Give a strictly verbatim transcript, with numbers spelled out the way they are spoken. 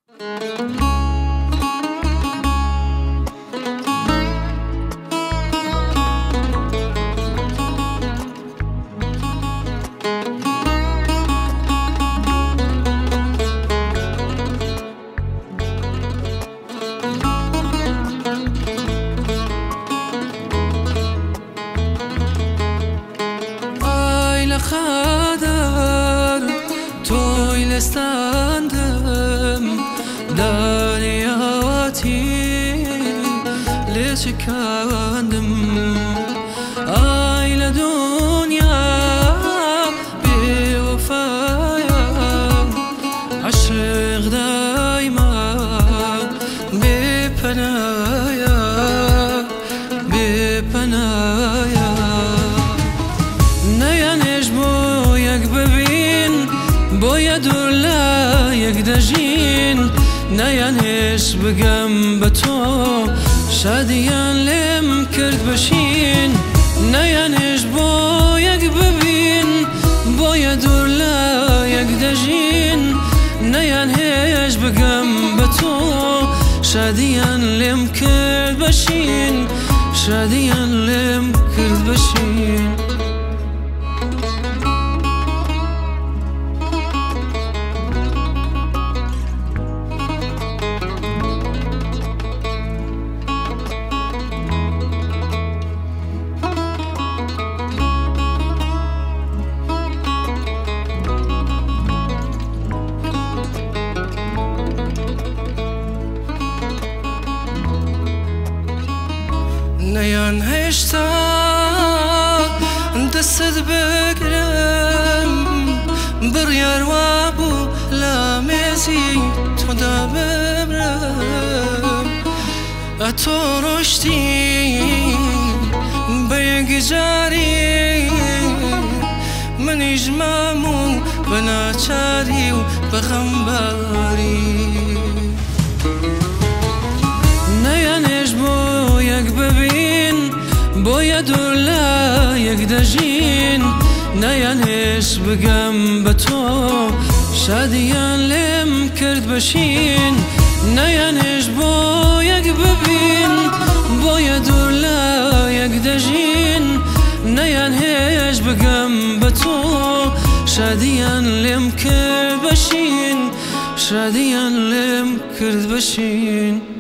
خدر توی لستاندم دریاتی لچکاندم آیل دنیا بی وفایا عشق دایما بی پنایا بی پنایا باید دولا یک دژین نیانش بگم به تو شادیان لم کرد بشین نیانش باید ببین باید دولا یک دژین نیانش بگم به تو شادیان لم کرد بشین شادیان لم کرد بشین نیان هشتا دست بگرم بریار وابو لامزی تو دا ببرم اتو رشتی بیگ جاری من اجمامو بناچاری و بغنباری نیانش بو یک ببین باید دولا یک دژین نیانش بگم به تو شادیان لم کرد بشین نیانش با یک ببین باید دولا یک دژین نیانش بگم به تو شادیان لم کرد بشین شادیان لم کرد بشین